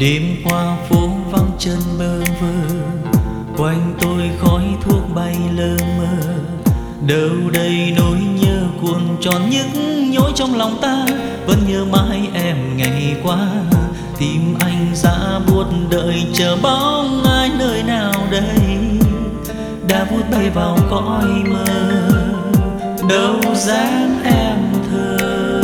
Đêm qua phố vắng chân bơ vơ, quanh tôi khói thuốc bay lơ mơ. Đâu đây nỗi nhớ cuồn tròn nhức nhối trong lòng ta. Vẫn nhớ mãi em ngày qua, tim anh giá buốt đợi chờ bóng ai nơi nào đây. Đã vút bay vào cõi mơ, đâu dáng em thơ.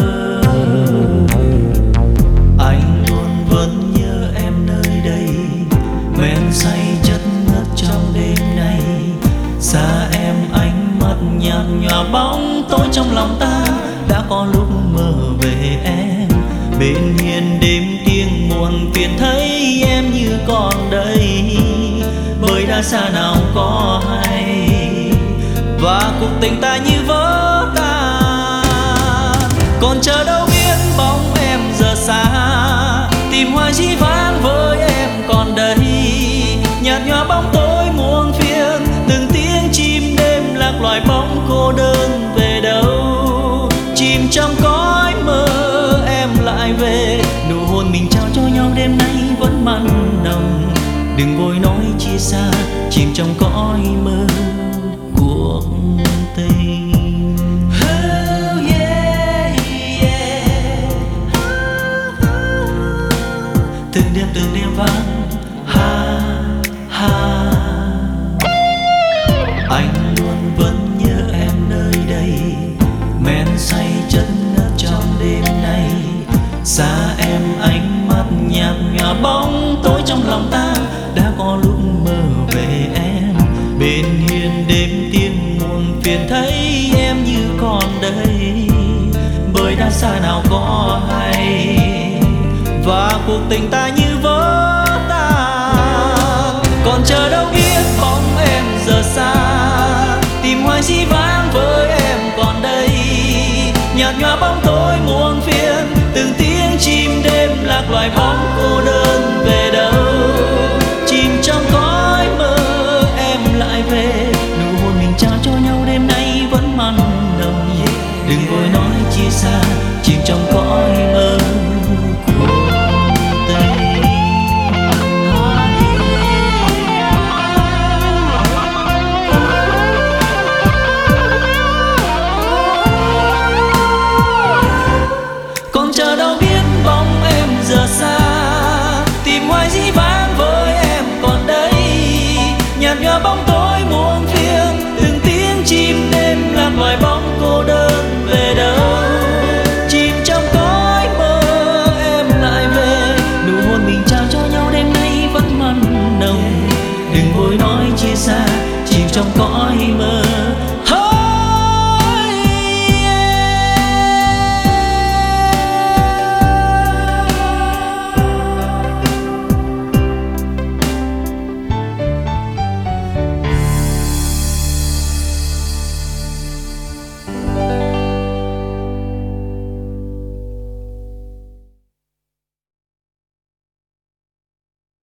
Anh luôn vẫn nhớ em nơi đây, men say chất ngất trong đêm nay. Xa em ánh mắt nhạt nhòa bóng tối trong lòng ta. Đã có lúc mơ về em, bên hiên đêm tiếng buồn phiền thấy em như còn đây. Bởi đã xa nào có hay, và cuộc tình ta như vỡ tan. Còn chờ đâu biết bóng em giờ xa, tìm hoài dĩ vãng với em còn đây. Nhạt nhòa bóng tối muôn phiền, từng tiếng chim đêm lạc loài bóng cô đơn về đâu. Chìm trong cõi mơ em lại về, nụ hôn mình trao cho nhau đêm nay vẫn mặn nồng. Đừng vội nói chia xa, chìm trong cõi mơ cuộc tình. Oh yeah, yeah. Từng đêm vắng, ha ha. Anh luôn vẫn nhớ em nơi đây, men say chất ngất trong đêm nay. Xa em ánh mắt nhạt nhòa bóng tối trong lòng ta. Đã có lúc mơ về em, bên hiên đêm tiếng muộn phiền thấy em như còn đây. Bởi đã xa nào có hay, và cuộc tình ta như vỡ tan. Còn chờ đâu biết bóng em giờ xa, tìm hoài dĩ vãng với em còn đây. Nhạt nhòa bóng tối muôn phiền, từng tiếng chim đêm lạc loài bóng cô